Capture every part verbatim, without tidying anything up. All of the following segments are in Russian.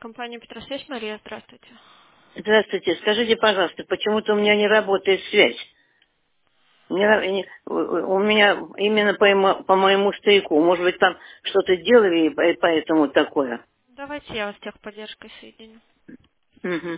Компания Петросвязь, Мария, здравствуйте. Здравствуйте. Скажите, пожалуйста, почему-то у меня не работает связь. Не ра- не- у у меня именно по, емо- по моему стояку. Может быть, там что-то делали, и по- поэтому такое. Давайте я вас с техподдержкой соединю. Мгм.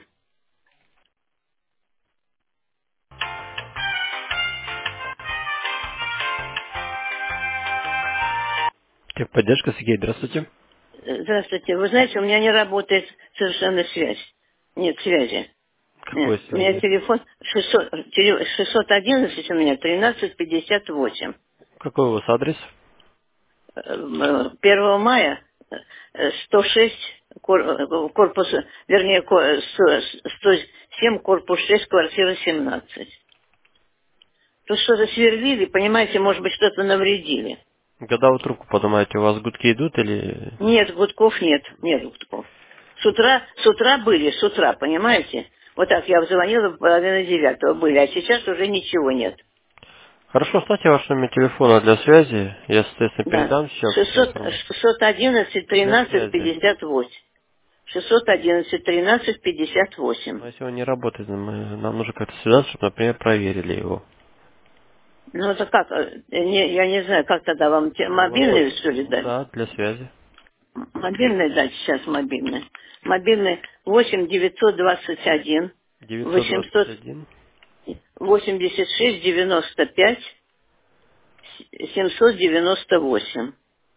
Техподдержка, Сергей, здравствуйте. Э, Здравствуйте. Вы знаете, у меня не работает совершенно связь. Нет связи. Нет. Какой У меня связи? телефон шестьсот, теле- шестьсот одиннадцать у меня тринадцать пятьдесят восемь. Какой у вас адрес? Э, э, первого мая э, сто шесть кор- э, корпус, вернее, ко- э, сто сто семь корпус шесть, квартира семнадцать. Тут что-то сверлили, понимаете, может быть, что-то навредили. Когда вы трубку поднимаете, у вас гудки идут или... Нет, гудков нет, нет гудков. С утра, с утра были, с утра, понимаете? Вот так я звонила в половину девятого были, а сейчас уже ничего нет. Хорошо, оставьте ваш номер телефона для связи. Я, соответственно, Да. передам сейчас всю шестьсот, информацию. шестьсот одиннадцать Для тринадцать связи. пятьдесят восемь. шестьсот одиннадцать тринадцать пятьдесят восемь. Но если он не работает, мы- нам нужно как-то связаться, чтобы, например, проверили его. Ну это как, э, не- я не знаю, как тогда вам те- Ну, вот, мобильный что ли дать? да, для связи. М- Мобильный дать сейчас мобильный. Мобильный восемь девятьсот двадцать один девятьсот двадцать восемьсот один. восемьдесят шесть девяносто пять семьсот девяносто восемь.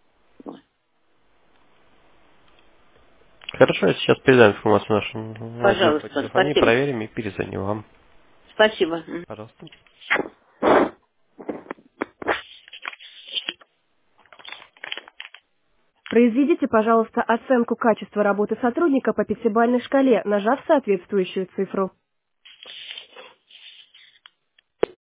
Хорошо, я сейчас передам информацию нашему отделу по Пожалуйста, телефонии, спасибо. проверим и перезвоним вам. Спасибо. М. Пожалуйста. Произведите, пожалуйста, оценку качества работы сотрудника по пятибалльной шкале, нажав соответствующую цифру.